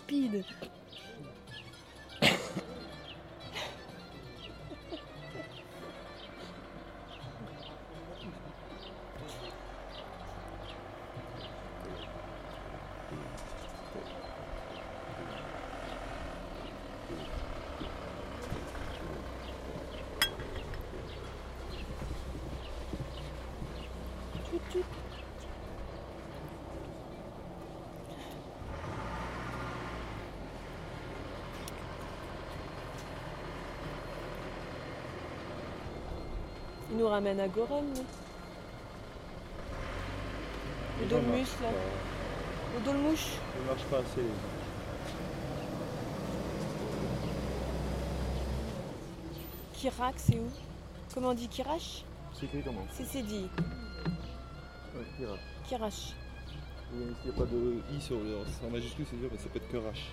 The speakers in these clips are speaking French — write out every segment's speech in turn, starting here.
speed. Il nous ramène à Goron, lui. Le dolmus, là. Le dolmouche. Il marche pas assez. Kirak, c'est où? Comment on dit Kirash? C'est écrit comment? C'est dit. Ouais, Kirash. Kirash. Il n'y a pas de i sur le en majuscule, c'est dur, mais ça peut être Kerash.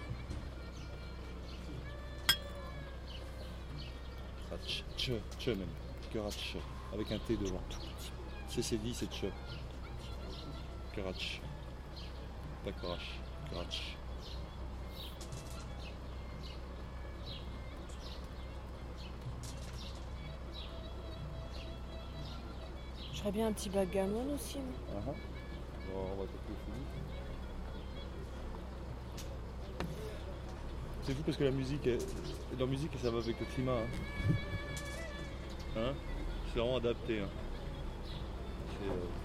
Tch même. Kerash. Avec un T devant. C'est dit, c'est Tch. Kerash. Pas Kerash. Kerash. J'aurais bien un petit backgammon aussi. Moi. Bon, on va taper fini. C'est fou parce que la musique, ça va avec le climat. Hein, c'est vraiment adapté. Hein. C'est,